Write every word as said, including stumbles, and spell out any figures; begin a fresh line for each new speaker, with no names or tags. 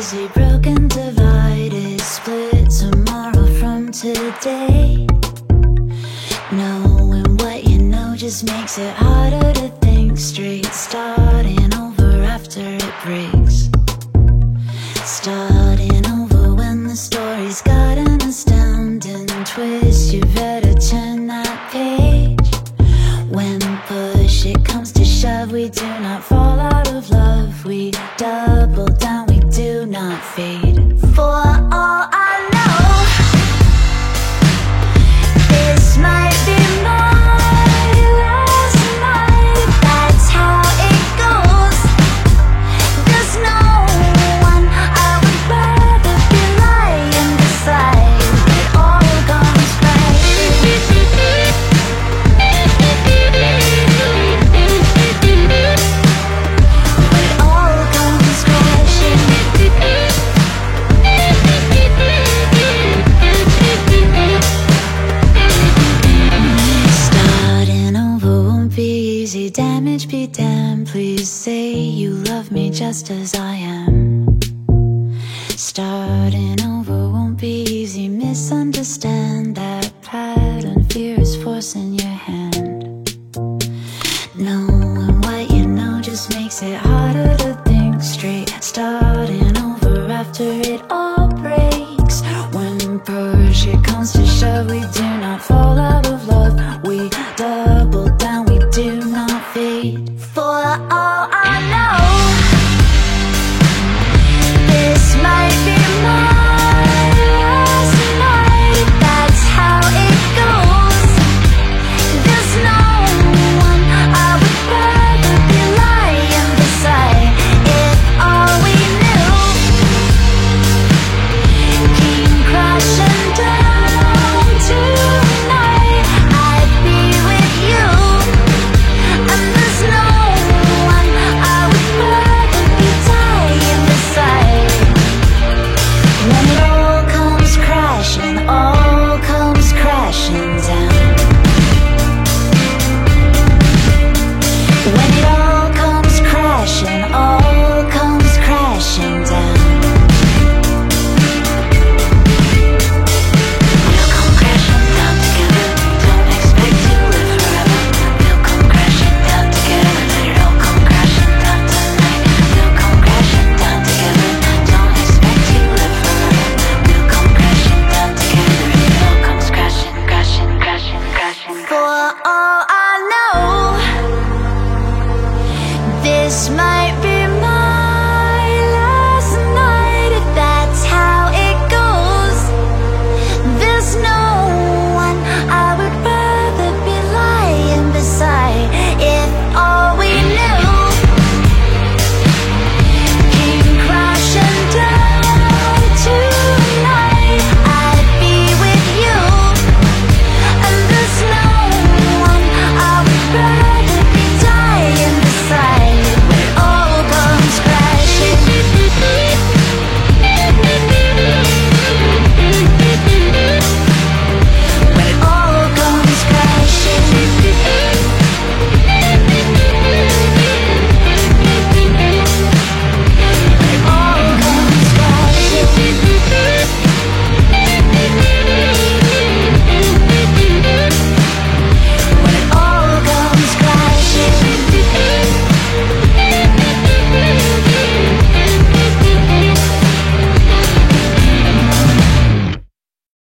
easy broken, divided, split tomorrow from today. Knowing what you know just makes it harder to think straight. Starting over after it breaks. Starting over when the story's got an astounding twist. You better turn that page. When push it comes to shove, we do not fall out of love. We double down, we do not fade. For all I know, this might be my last night. That's how it goes. There's no one I would rather be lying beside. It all comes right. It all comes crashing. Starting over won't be easy. Damage be damned. Please say you love me just as I am. Starting over won't be easy. Misunderstand that pattern. Fear is forcing your hand. Knowing what you know just makes it harder to think straight. Starting over after it all breaks. When push it comes to shove, we do not fall out of love. We double down, we do not fade. For all I know, this might be